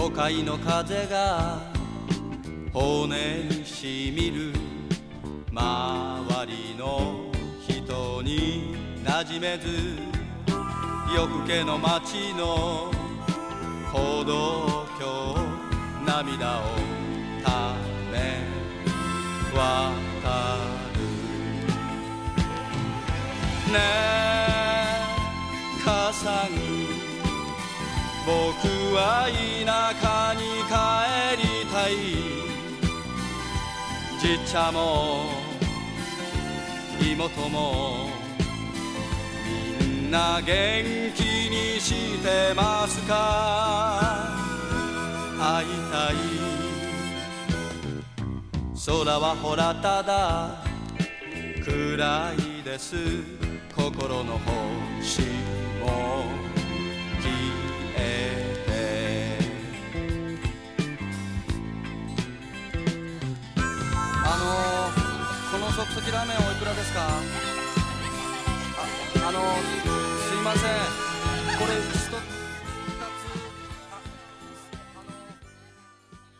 都会の風が骨にしみる周りの人に馴染めず夜更けの街の歩道橋涙をため渡るねえ母さん僕は田舎に帰りたいじっちゃも妹もみんな元気にしてますか会いたい空はほらただ暗いです心の星も消えてこの即席ラーメンおいくらですか？すいませんこれ